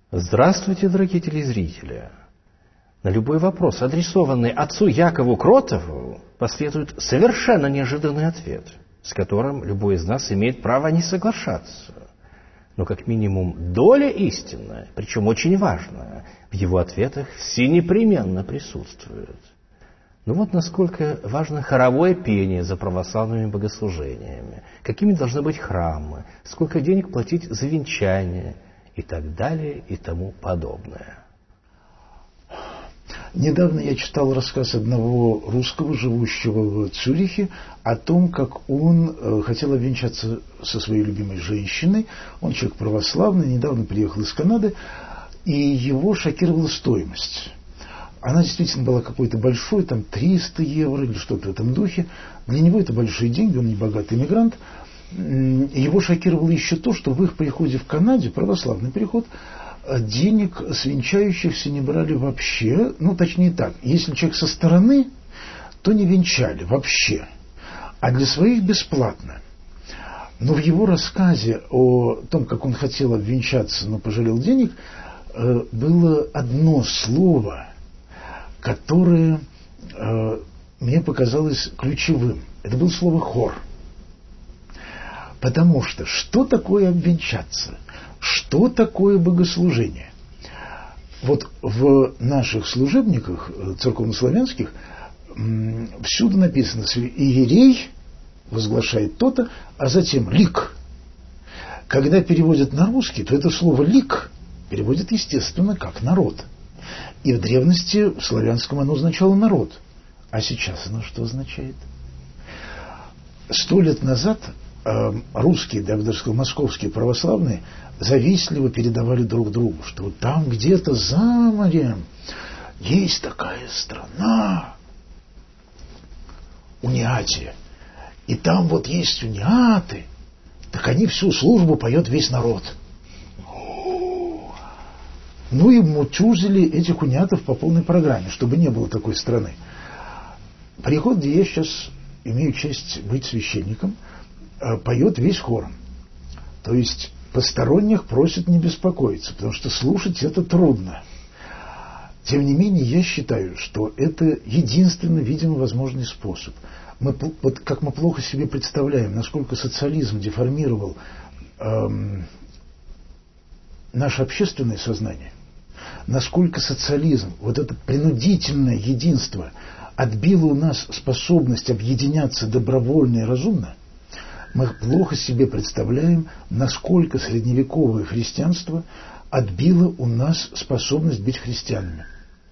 Здравствуйте, дорогие телезрители! На любой вопрос, адресованный отцу Якову Кротову, последует совершенно неожиданный ответ, с которым любой из нас имеет право не соглашаться. Но как минимум доля истины, причем очень важная, в его ответах все непременно присутствует. Ну вот насколько важно хоровое пение за православными богослужениями, какими должны быть храмы, сколько денег платить за венчание и так далее и тому подобное. Недавно я читал рассказ одного русского, живущего в Цюрихе, о том, как он хотел обвенчаться со своей любимой женщиной. Он человек православный, недавно приехал из Канады, и его шокировала стоимость. Она действительно была какой-то большой, там 300 евро или что-то в этом духе. Для него это большие деньги, он не богатый иммигрант. Его шокировало еще то, что в их приходе в Канаде, православный приход, денег с венчающихся не брали вообще. Ну, точнее так, если человек со стороны, то не венчали вообще, а для своих бесплатно. Но в его рассказе о том, как он хотел обвенчаться, но пожалел денег, было одно слово, которое мне показалось ключевым. Это было слово «хор». Потому что такое обвенчаться? Что такое богослужение? Вот в наших служебниках церковнославянских всюду написано, что иерей возглашает то-то, а затем лик. Когда переводят на русский, то это слово «лик» переводят, естественно, как «народ». И в древности в славянском оно означало «народ». А сейчас оно что означает? 100 лет назад русские, да, я бы даже сказал, московские православные завистливо передавали друг другу, что вот там где-то за морем есть такая страна, Униатия, и там вот есть униаты, так они всю службу поет весь народ. Ну и мутюзили этих униатов по полной программе, чтобы не было такой страны. Приход, где я сейчас имею честь быть священником, поет весь хором. То есть посторонних просят не беспокоиться, потому что слушать это трудно. Тем не менее, я считаю, что это единственно, видимо, возможный способ. Вот как мы плохо себе представляем, насколько социализм деформировал наше общественное сознание, насколько социализм, вот это принудительное единство, отбило у нас способность объединяться добровольно и разумно, мы плохо себе представляем, насколько средневековое христианство отбило у нас способность быть христианами.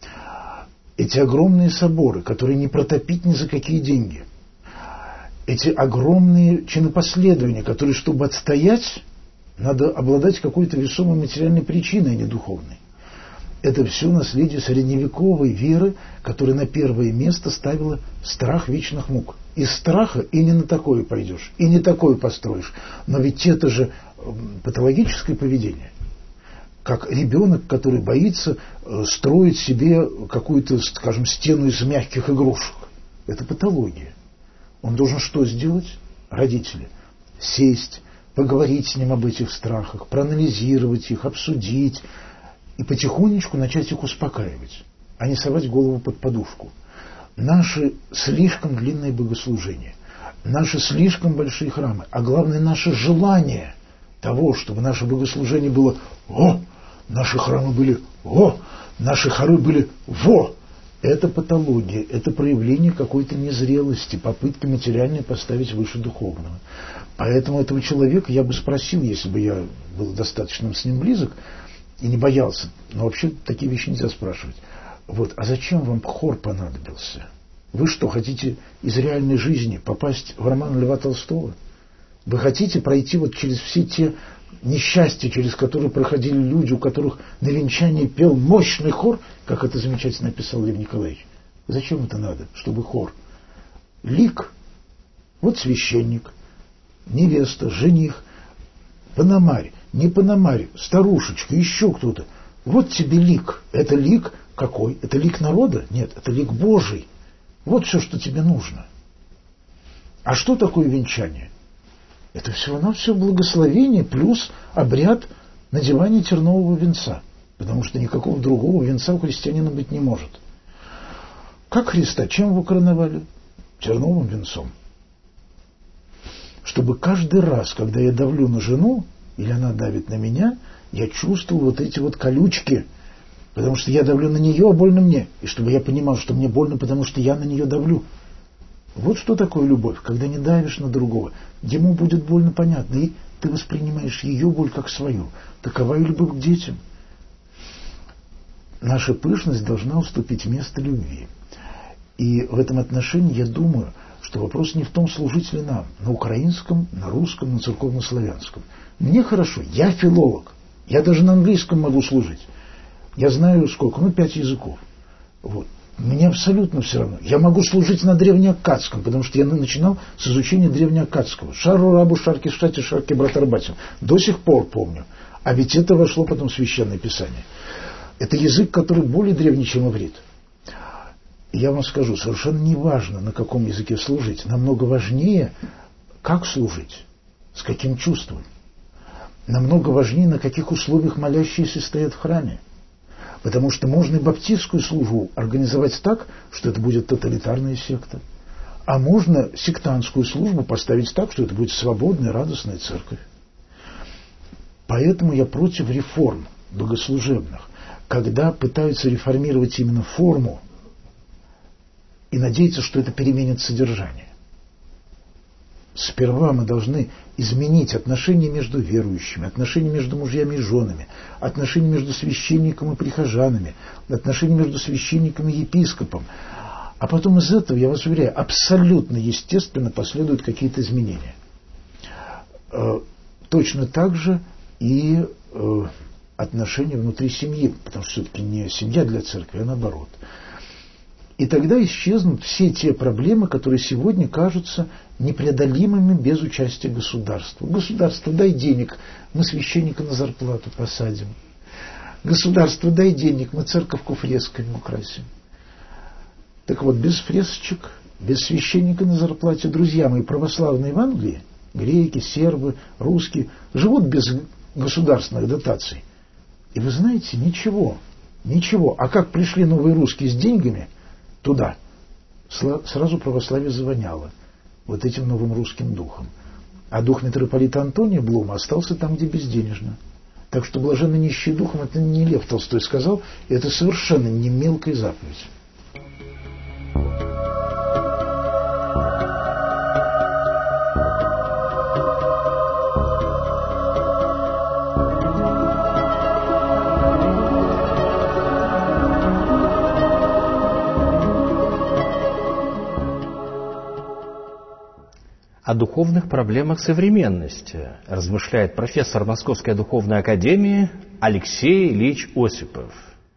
Эти огромные соборы, которые не протопить ни за какие деньги, эти огромные чинопоследования, которые, чтобы отстоять, надо обладать какой-то весомой материальной причиной, а не духовной. Это все наследие средневековой веры, которая на первое место ставила страх вечных мук. Из страха и не на такое пойдешь, и не такое построишь. Но ведь это же патологическое поведение. Как ребенок, который боится строить себе какую-то, скажем, стену из мягких игрушек. Это патология. Он должен что сделать? Родители. Сесть, поговорить с ним об этих страхах, проанализировать их, обсудить и потихонечку начать их успокаивать, а не совать голову под подушку. Наши слишком длинные богослужения, наши слишком большие храмы, а главное наше желание того, чтобы наше богослужение было «О!», наши храмы были «О!», наши хоры были «Во!». Это патология, это проявление какой-то незрелости, попытки материальной поставить выше духовного. Поэтому этого человека я бы спросил, если бы я был достаточно с ним близок и не боялся, но вообще такие вещи нельзя спрашивать. Вот, а зачем вам хор понадобился? Вы что, хотите из реальной жизни попасть в роман Льва Толстого? Вы хотите пройти вот через все те несчастья, через которые проходили люди, у которых на венчании пел мощный хор, как это замечательно написал Лев Николаевич? Зачем это надо, чтобы хор? Лик, вот священник, невеста, жених, пономарь, не пономарь, старушечка, еще кто-то. Вот тебе лик. Это лик какой? Это лик народа? Нет, это лик Божий. Вот все, что тебе нужно. А что такое венчание? Это всего-навсего благословение плюс обряд надевания тернового венца. Потому что никакого другого венца у христианина быть не может. Как Христа? Чем его короновали? Терновым венцом. Чтобы каждый раз, когда я давлю на жену, или она давит на меня, я чувствовал вот эти вот колючки, потому что я давлю на нее, а больно мне. И чтобы я понимал, что мне больно, потому что я на нее давлю. Вот что такое любовь, когда не давишь на другого. Ему будет больно, понятно, и ты воспринимаешь ее боль как свою. Такова и любовь к детям. Наша пышность должна уступить место любви. И в этом отношении я думаю, что вопрос не в том, служить ли нам на украинском, на русском, на церковно-славянском. Мне хорошо, я филолог, я даже на английском могу служить. Я знаю сколько, 5 языков. Вот. Мне абсолютно все равно. Я могу служить на древнеаккадском, потому что я начинал с изучения древнеаккадского. Шару рабу шарки штати шарки братарбатим. До сих пор помню. А ведь это вошло потом в Священное Писание. Это язык, который более древний, чем иврит. Я вам скажу, совершенно не важно, на каком языке служить. Намного важнее, как служить, с каким чувством. Намного важнее, на каких условиях молящиеся стоят в храме. Потому что можно и баптистскую службу организовать так, что это будет тоталитарная секта. А можно сектантскую службу поставить так, что это будет свободная, радостная церковь. Поэтому я против реформ богослужебных, когда пытаются реформировать именно форму и надеяться, что это переменит содержание. Сперва мы должны изменить отношения между верующими, отношения между мужьями и женами, отношения между священником и прихожанами, отношения между священником и епископом. А потом из этого, я вас уверяю, абсолютно естественно последуют какие-то изменения. Точно так же и отношения внутри семьи, потому что все-таки не семья для церкви, а наоборот. И тогда исчезнут все те проблемы, которые сегодня кажутся непреодолимыми без участия государства. Государство, дай денег, мы священника на зарплату посадим. Государство, дай денег, мы церковку фресками украсим. Так вот, без фресочек, без священника на зарплате, друзья мои, православные в Англии, греки, сербы, русские, живут без государственных дотаций. И вы знаете, ничего. А как пришли новые русские с деньгами туда, сразу православие завоняло вот этим новым русским духом. А дух митрополита Антония Блума остался там, где безденежно. Так что блаженны нищие духом, это не Лев Толстой сказал, и это совершенно не мелкая заповедь. О духовных проблемах современности размышляет профессор Московской духовной академии Алексей Ильич Осипов.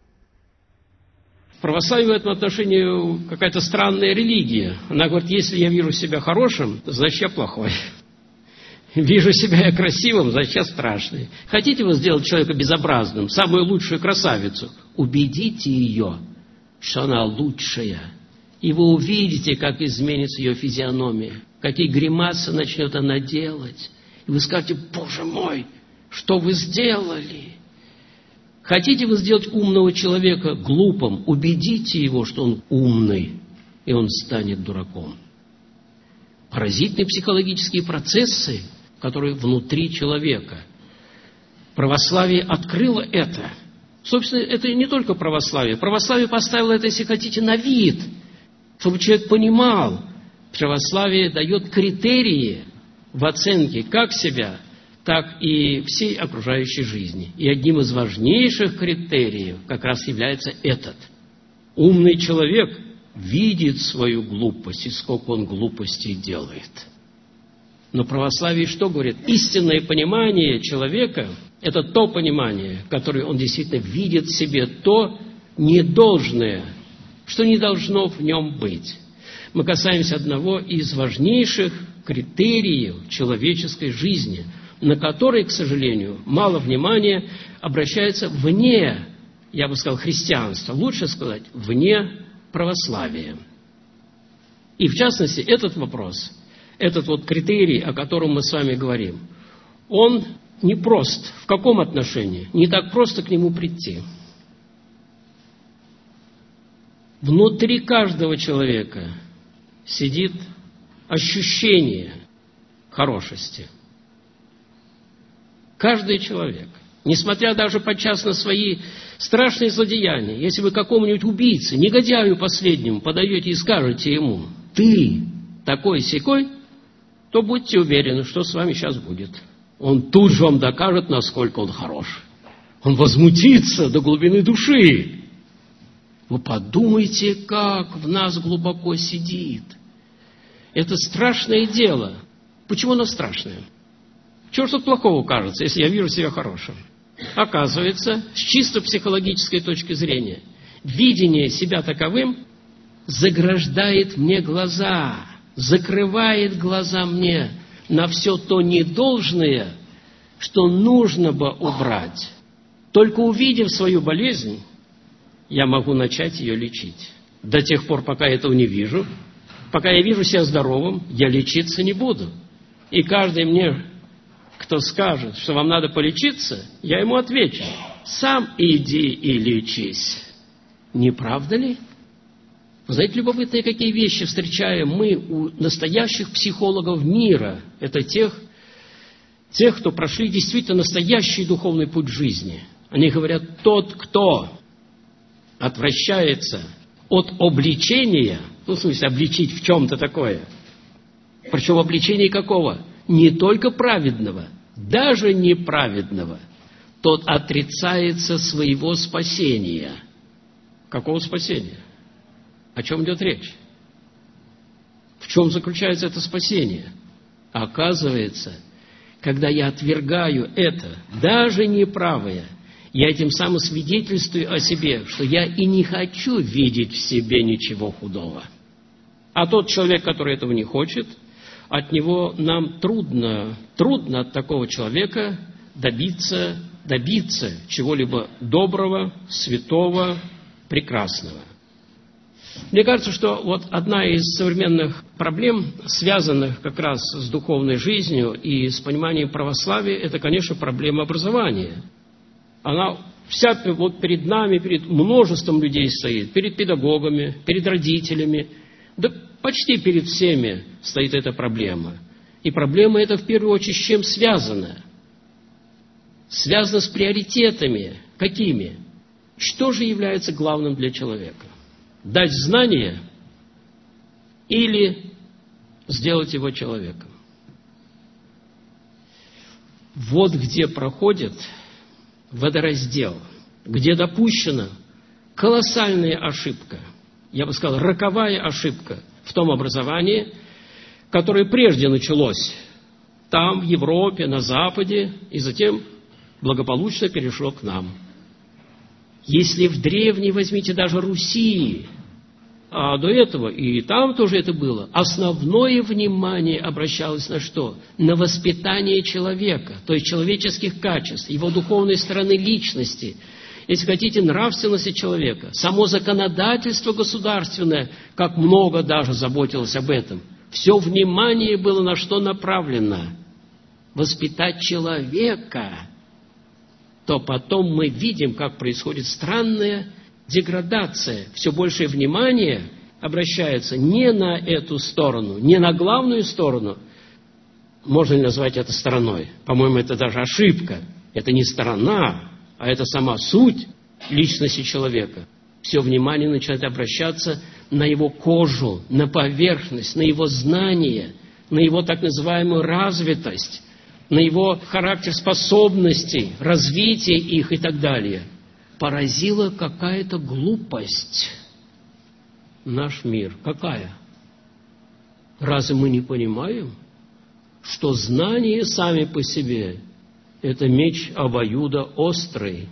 Православие в этом отношении какая-то странная религия. Она говорит, если я вижу себя хорошим, значит я плохой. Вижу себя я красивым, значит я страшный. Хотите вы сделать человека безобразным, самую лучшую красавицу? Убедите ее, что она лучшая. И вы увидите, как изменится ее физиономия. Какие гримасы начнет она делать. И вы скажете, Боже мой, что вы сделали? Хотите вы сделать умного человека глупым? Убедите его, что он умный, и он станет дураком. Поразительные психологические процессы, которые внутри человека. Православие открыло это. Собственно, это не только православие. Православие поставило это, если хотите, на вид, чтобы человек понимал. Православие дает критерии в оценке как себя, так и всей окружающей жизни. И одним из важнейших критериев как раз является этот. Умный человек видит свою глупость и сколько он глупостей делает. Но православие что говорит? Истинное понимание человека – это то понимание, которое он действительно видит в себе, то недолжное, что не должно в нем быть. Мы касаемся одного из важнейших критериев человеческой жизни, на который, к сожалению, мало внимания обращается вне, я бы сказал, христианства, лучше сказать, вне православия. И в частности, этот вопрос, этот вот критерий, о котором мы с вами говорим, он непрост. В каком отношении? Не так просто к нему прийти. Внутри каждого человека сидит ощущение хорошести. Каждый человек. Несмотря даже подчас на свои страшные злодеяния, если вы какому-нибудь убийце, негодяю последнему, подаете и скажете ему: «Ты такой-сякой», то будьте уверены, что с вами сейчас будет. Он тут же вам докажет, насколько он хорош. Он возмутится до глубины души. Вы подумайте, как в нас глубоко сидит. Это страшное дело. Почему оно страшное? Чего ж тут плохого кажется, если я вижу себя хорошим? Оказывается, с чисто психологической точки зрения, видение себя таковым заграждает мне глаза, закрывает глаза мне на все то недолжное, что нужно бы убрать. Только увидев свою болезнь, я могу начать ее лечить. До тех пор, пока я этого не вижу, пока я вижу себя здоровым, я лечиться не буду. И каждый мне, кто скажет, что вам надо полечиться, я ему отвечу: сам иди и лечись. Не правда ли? Вы знаете, любопытные какие вещи встречаем мы у настоящих психологов мира. Это тех, кто прошли действительно настоящий духовный путь жизни. Они говорят: тот, кто отвращается от обличения, в смысле обличить в чем-то такое, причем обличение какого? Не только праведного, даже неправедного, тот отрицается своего спасения. Какого спасения? О чем идет речь? В чем заключается это спасение? Оказывается, когда я отвергаю это, даже неправое, я этим самым свидетельствую о себе, что я и не хочу видеть в себе ничего худого. А тот человек, который этого не хочет, от него нам трудно от такого человека добиться чего-либо доброго, святого, прекрасного. Мне кажется, что вот одна из современных проблем, связанных как раз с духовной жизнью и с пониманием православия, это, конечно, проблема образования. Она вся вот перед нами, перед множеством людей стоит, перед педагогами, перед родителями, да почти перед всеми стоит эта проблема. И проблема эта в первую очередь с чем связана? Связана с приоритетами. Какими? Что же является главным для человека? Дать знания или сделать его человеком? Вот где проходит водораздел, где допущена колоссальная ошибка, я бы сказал, роковая ошибка в том образовании, которое прежде началось там, в Европе, на Западе, и затем благополучно перешло к нам. Если в древней, возьмите даже Руси, а до этого и там тоже это было, основное внимание обращалось на что? На воспитание человека, то есть человеческих качеств, его духовной стороны личности, если хотите, нравственности человека. Само законодательство государственное, как много даже заботилось об этом. Все внимание было на что направлено? Воспитать человека. То потом мы видим, как происходит странная деградация. Все большее внимание обращается не на эту сторону, не на главную сторону. Можно ли назвать это стороной? По-моему, это даже ошибка. Это не сторона, а это сама суть личности человека. Все внимание начинает обращаться на его кожу, на поверхность, на его знания, на его так называемую развитость, на его характер способностей, развитие их и так далее. Поразила какая-то глупость наш мир. Какая? Разве мы не понимаем, что знания сами по себе – это меч обоюдоострый?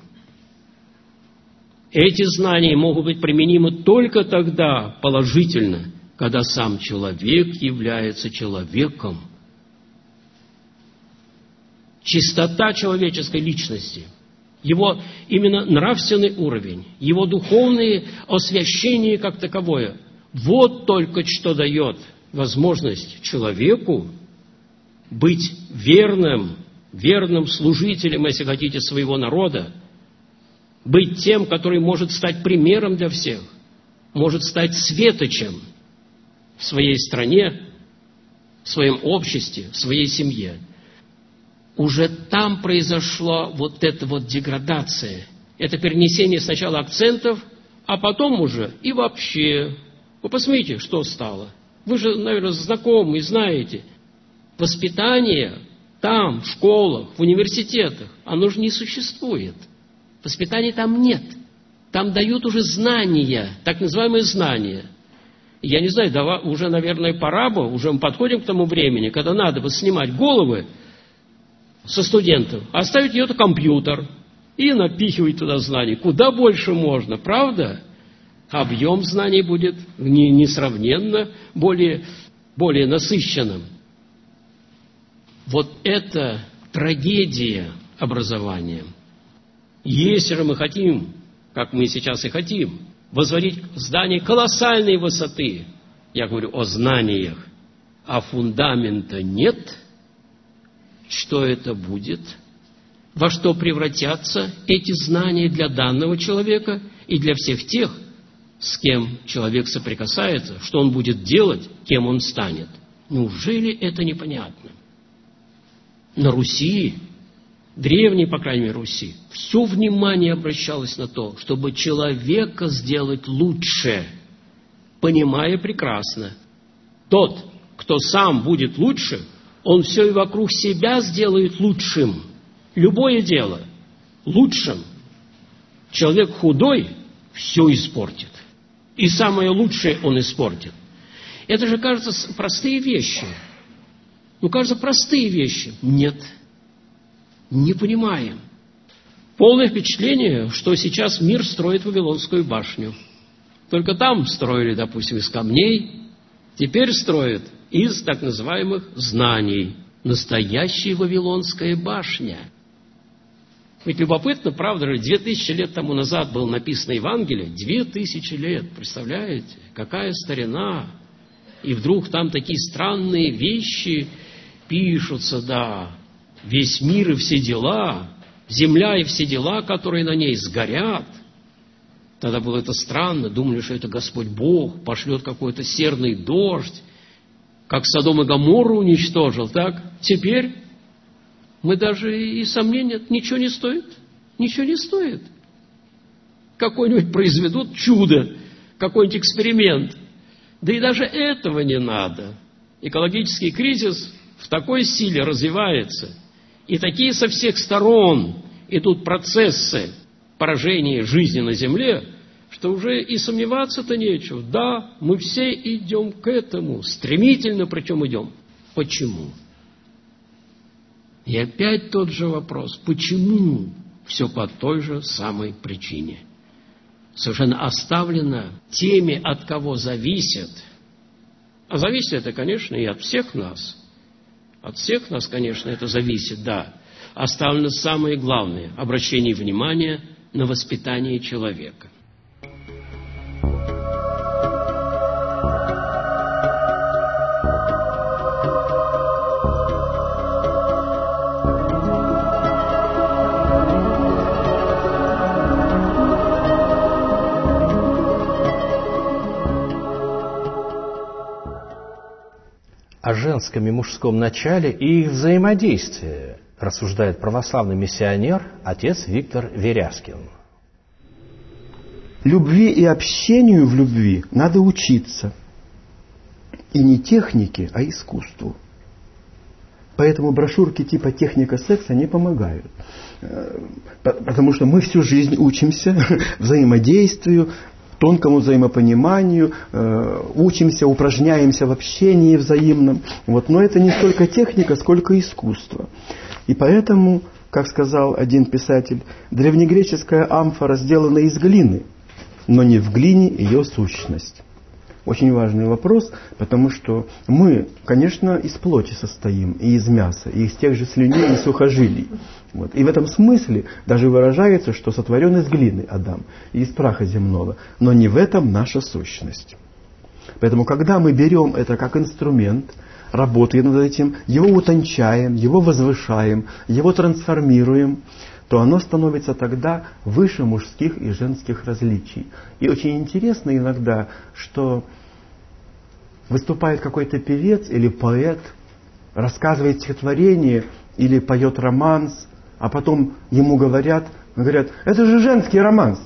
Эти знания могут быть применимы только тогда положительно, когда сам человек является человеком. Чистота человеческой личности, его именно нравственный уровень, его духовное освящение как таковое, вот только что дает возможность человеку быть верным служителем, если хотите, своего народа, быть тем, который может стать примером для всех. может стать светочем в своей стране, в своем обществе, в своей семье. Уже там произошла вот эта вот деградация. Это перенесение сначала акцентов, а потом уже и вообще. Вы посмотрите, что стало. Вы же, наверное, знакомы и знаете. Воспитание там, в школах, в университетах, оно же не существует. Воспитания там нет. Там дают уже знания, так называемые знания. Я не знаю, уже, наверное, пора бы, уже мы подходим к тому времени, когда надо бы снимать головы со студентов, оставить ее на компьютер и напихивать туда знаний. Куда больше можно, правда? Объем знаний будет несравненно более насыщенным. Вот это трагедия образования. Если же мы хотим, как мы сейчас и хотим, возводить здание колоссальной высоты, я говорю о знаниях, а фундамента нет, что это будет? Во что превратятся эти знания для данного человека и для всех тех, с кем человек соприкасается, что он будет делать, кем он станет? Неужели это непонятно? На Руси, древней, по крайней мере, Руси, все внимание обращалось на то, чтобы человека сделать лучше, понимая прекрасно. Тот, кто сам будет лучше, он все и вокруг себя сделает лучшим. Любое дело лучшим. Человек худой все испортит. И самое лучшее он испортит. Это же, кажется, простые вещи. Кажется, простые вещи. Нет. Не понимаем. Полное впечатление, что сейчас мир строит Вавилонскую башню. Только там строили, допустим, из камней. Теперь строят из так называемых знаний. Настоящая Вавилонская башня. Ведь любопытно, правда же, 2000 лет тому назад было написано Евангелие. 2000 лет, представляете? Какая старина. И вдруг там такие странные вещи пишутся, да. Весь мир и все дела, земля и все дела, которые на ней сгорят. Тогда было это странно, думали, что это Господь Бог пошлет какой-то серный дождь, как Содом и Гоморру уничтожил, так? Теперь мы даже и сомнения, ничего не стоит, ничего не стоит. Какой-нибудь произведут чудо, какой-нибудь эксперимент. Да и даже этого не надо. Экологический кризис в такой силе развивается, и такие со всех сторон идут процессы поражения жизни на земле, что уже и сомневаться-то нечего. Да, мы все идем к этому, стремительно причем идем. Почему? И опять тот же вопрос. Почему? Все по той же самой причине. Совершенно оставлено теми, от кого зависит. А зависит это, конечно, и от всех нас. От всех нас, конечно, это зависит, да. Оставлено самое главное – обращение внимания на воспитание человека. О женском и мужском начале и их взаимодействии рассуждает православный миссионер отец Виктор Веряскин. Любви и общению в любви надо учиться. И не технике, а искусству. Поэтому брошюрки типа «Техника секса» не помогают. Потому что мы всю жизнь учимся взаимодействию, тонкому взаимопониманию, учимся, упражняемся в общении взаимном. Но это не столько техника, сколько искусство. И поэтому, как сказал один писатель, древнегреческая амфора сделана из глины, но не в глине ее сущность. Очень важный вопрос, потому что мы, конечно, из плоти состоим, и из мяса, и из тех же слюней и сухожилий. И в этом смысле даже выражается, что сотворен из глины Адам, и из праха земного. Но не в этом наша сущность. Поэтому, когда мы берем это как инструмент, работаем над этим, его утончаем, его возвышаем, его трансформируем, то оно становится тогда выше мужских и женских различий. И очень интересно иногда, что выступает какой-то певец или поэт, рассказывает стихотворение или поет романс, а потом ему говорят, это же женский романс.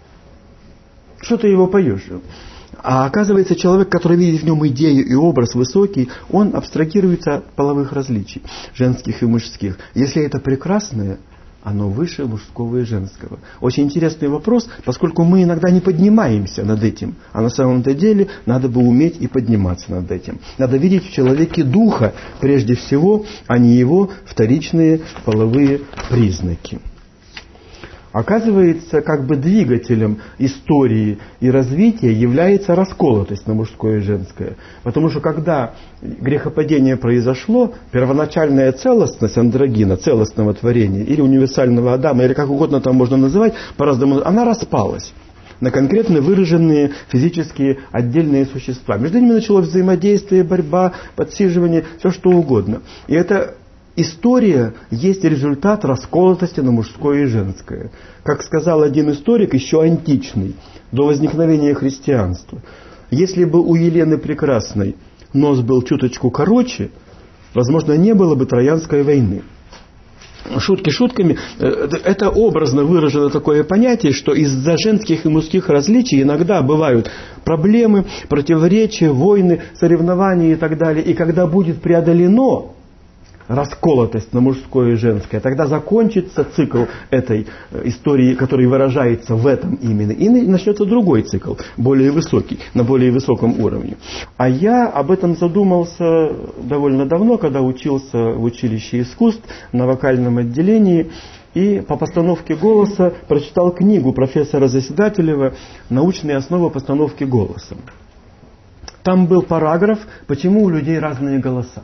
Что ты его поешь? А оказывается, человек, который видит в нем идею и образ высокий, он абстрагируется от половых различий, женских и мужских. Если это прекрасное, оно выше мужского и женского. Очень интересный вопрос, поскольку мы иногда не поднимаемся над этим. А на самом-то деле надо бы уметь и подниматься над этим. Надо видеть в человеке духа, прежде всего, а не его вторичные половые признаки. Оказывается, как бы двигателем истории и развития является расколотость на мужское и женское. Потому что когда грехопадение произошло, первоначальная целостность андрогина, целостного творения, или универсального Адама, или как угодно там можно называть, по-разному, она распалась на конкретно выраженные физические отдельные существа. Между ними началось взаимодействие, борьба, подсиживание, все что угодно. И это история есть результат расколотости на мужское и женское. Как сказал один историк, еще античный, до возникновения христианства. Если бы у Елены Прекрасной нос был чуточку короче, возможно, не было бы Троянской войны. Шутки шутками, это образно выражено такое понятие, что из-за женских и мужских различий иногда бывают проблемы, противоречия, войны, соревнования и так далее. И когда будет преодолено расколотость на мужское и женское, тогда закончится цикл этой истории, который выражается в этом именно, и начнется другой цикл, более высокий, на более высоком уровне. А я об этом задумался довольно давно, когда учился в училище искусств на вокальном отделении, и по постановке голоса прочитал книгу профессора Заседателева «Научные основы постановки голоса». Там был параграф «Почему у людей разные голоса?».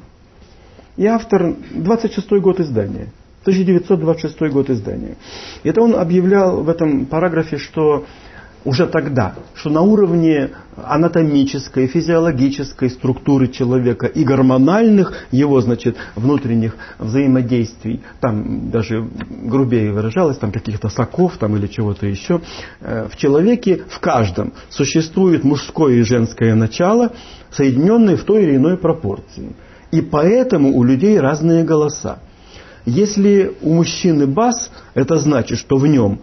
И автор, 26-й год издания, 1926 год издания. Это он объявлял в этом параграфе, что уже тогда, что на уровне анатомической, физиологической структуры человека и гормональных его, внутренних взаимодействий, там даже грубее выражалось, там каких-то соков там, или чего-то еще, в человеке, в каждом, существует мужское и женское начало, соединенные в той или иной пропорции. И поэтому у людей разные голоса. Если у мужчины бас, это значит, что в нем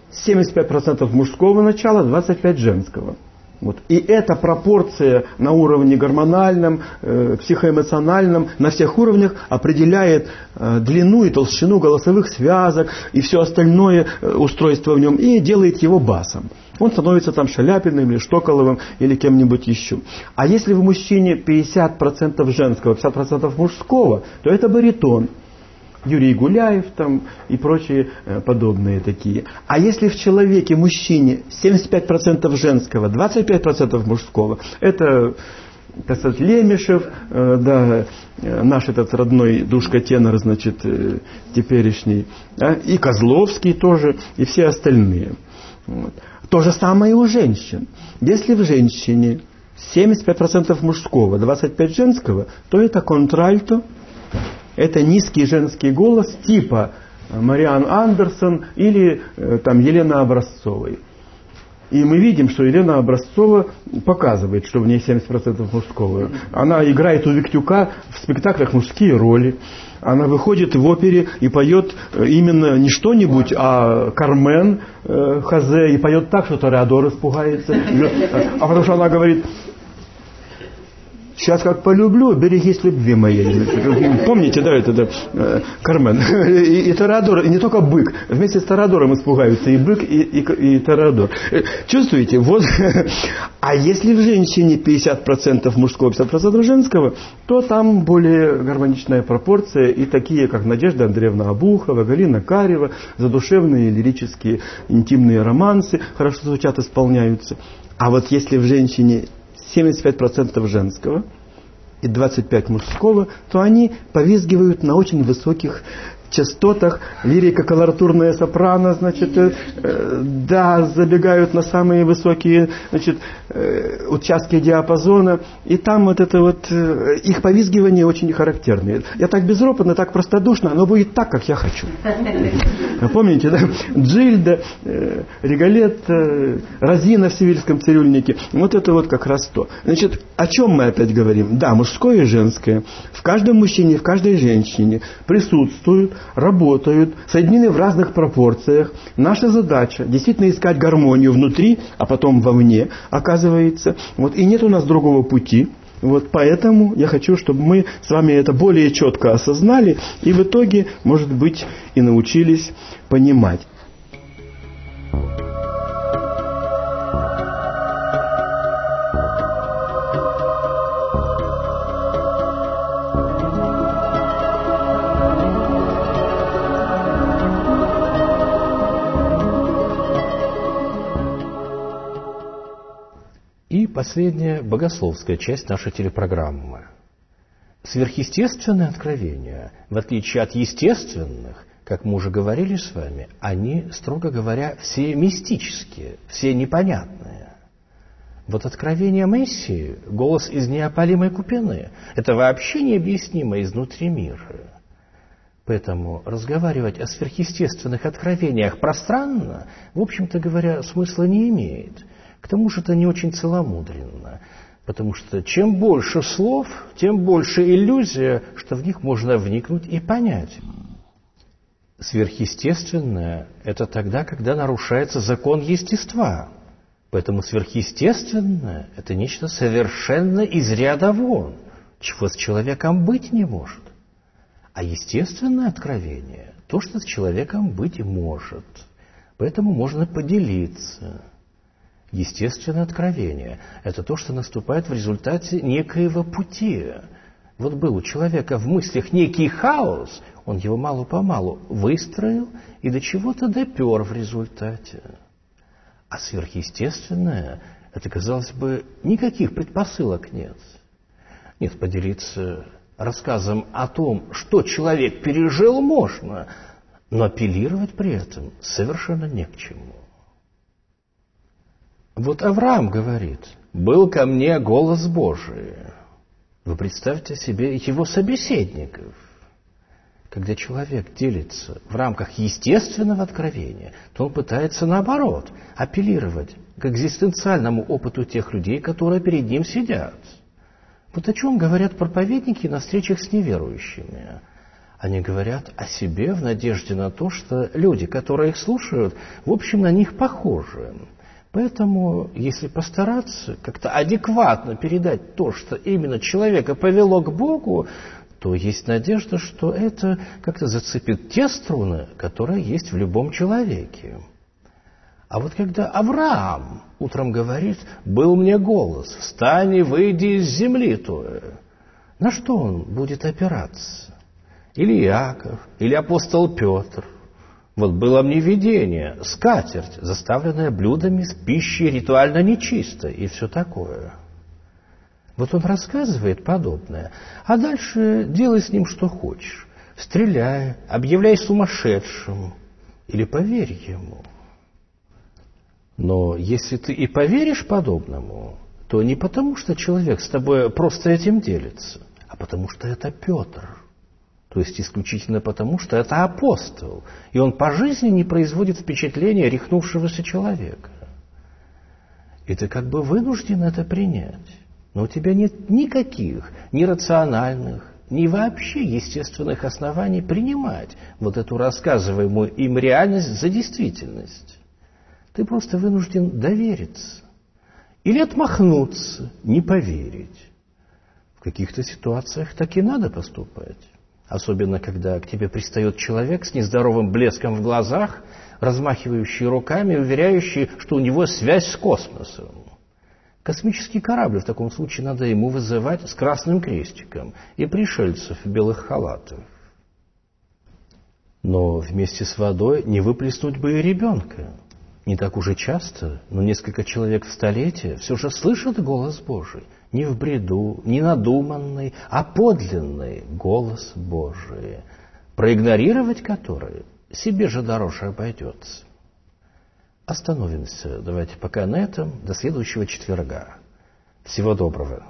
75% мужского начала, 25% женского. Вот. И эта пропорция на уровне гормональном, психоэмоциональном, на всех уровнях определяет длину и толщину голосовых связок и все остальное устройство в нем, и делает его басом. Он становится там Шаляпиным или Штоколовым или кем-нибудь еще. А если в мужчине 50% женского, 50% мужского, то это баритон. Юрий Гуляев там и прочие подобные такие. А если в человеке, мужчине, 75% женского, 25% мужского, это, так сказать, Лемешев, да, наш этот родной душка-тенор, теперешний, и Козловский тоже, и все остальные. Вот. То же самое и у женщин. Если в женщине 75% мужского, 25% женского, то это контральто, это низкий женский голос типа Мариан Андерсон или там Елена Образцовой. И мы видим, что Елена Образцова показывает, что в ней 70% мужского. Она играет у Виктюка в спектаклях мужские роли. Она выходит в опере и поет именно не что-нибудь, а Кармен Хозе. И поет так, что Тореадор испугается. А потому что она говорит: сейчас как полюблю, берегись любви моей. Помните, да, это Кармен. И Тореадор, и не только бык. Вместе с Тореадором испугаются и бык, и Тореадор. Чувствуете? Вот. А если в женщине 50% мужского, 50% женского, то там более гармоничная пропорция. И такие, как Надежда Андреевна Обухова, Галина Карева, задушевные, лирические, интимные романсы хорошо звучат, исполняются. А вот если в женщине 75% женского и 25% мужского, то они повизгивают на очень высоких частотах, лирика, колоратурная сопрано, значит, да, забегают на самые высокие, значит, участки диапазона, и там вот это вот, их повизгивание очень характерное. Я так безропотно, так простодушно, оно будет так, как я хочу. Помните, да? Джильда, Риголетто, Розина в «Севильском цирюльнике». Вот это вот как раз то. Значит, о чем мы опять говорим? Да, мужское и женское в каждом мужчине, в каждой женщине присутствуют, работают, соединены в разных пропорциях. Наша задача действительно искать гармонию внутри, а потом вовне, оказывается. Вот, и нет у нас другого пути. Вот поэтому я хочу, чтобы мы с вами это более четко осознали и в итоге, может быть, и научились понимать. Последняя богословская часть нашей телепрограммы. Сверхъестественные откровения, в отличие от естественных, как мы уже говорили с вами, они, строго говоря, все мистические, все непонятные. Вот откровение Мессии, голос из неопалимой купины, это вообще необъяснимо изнутри мира. Поэтому разговаривать о сверхъестественных откровениях пространно, в общем-то говоря, смысла не имеет. К тому же это не очень целомудренно, потому что чем больше слов, тем больше иллюзия, что в них можно вникнуть и понять. Сверхъестественное – это тогда, когда нарушается закон естества. Поэтому сверхъестественное – это нечто совершенно из ряда вон, чего с человеком быть не может. А естественное откровение – то, что с человеком быть может. Поэтому можно поделиться. Естественное откровение – это то, что наступает в результате некоего пути. Вот был у человека в мыслях некий хаос, он его мало-помалу выстроил и до чего-то допер в результате. А сверхъестественное – это, казалось бы, никаких предпосылок нет. Нет, поделиться рассказом о том, что человек пережил, можно, но апеллировать при этом совершенно не к чему. Вот Авраам говорит: «Был ко мне голос Божий». Вы представьте себе его собеседников. Когда человек делится в рамках естественного откровения, то он пытается, наоборот, апеллировать к экзистенциальному опыту тех людей, которые перед ним сидят. Вот о чем говорят проповедники на встречах с неверующими. Они говорят о себе в надежде на то, что люди, которые их слушают, в общем, на них похожи. Поэтому, если постараться как-то адекватно передать то, что именно человека повело к Богу, то есть надежда, что это как-то зацепит те струны, которые есть в любом человеке. А вот когда Авраам утром говорит: «Был мне голос, встань и выйди из земли той», на что он будет опираться? Или Иаков, или апостол Петр? Вот было мне видение, скатерть, заставленная блюдами с пищей ритуально нечистой, и все такое. Вот он рассказывает подобное, а дальше делай с ним что хочешь. Стреляй, объявляй сумасшедшим, или поверь ему. Но если ты и поверишь подобному, то не потому, что человек с тобой просто этим делится, а потому что это Петр. То есть исключительно потому, что это апостол, и он по жизни не производит впечатления рехнувшегося человека. И ты как бы вынужден это принять. Но у тебя нет никаких ни рациональных, ни вообще естественных оснований принимать вот эту рассказываемую им реальность за действительность. Ты просто вынужден довериться. Или отмахнуться, не поверить. В каких-то ситуациях так и надо поступать. Особенно, когда к тебе пристает человек с нездоровым блеском в глазах, размахивающий руками, уверяющий, что у него связь с космосом. Космический корабль в таком случае надо ему вызывать с красным крестиком и пришельцев в белых халатах. Но вместе с водой не выплеснуть бы и ребенка. Не так уже часто, но несколько человек в столетие все же слышат голос Божий. Не в бреду, не надуманный, а подлинный голос Божий. проигнорировать которые себе же дороже обойдется. Остановимся. Давайте пока на этом. До следующего четверга. Всего доброго.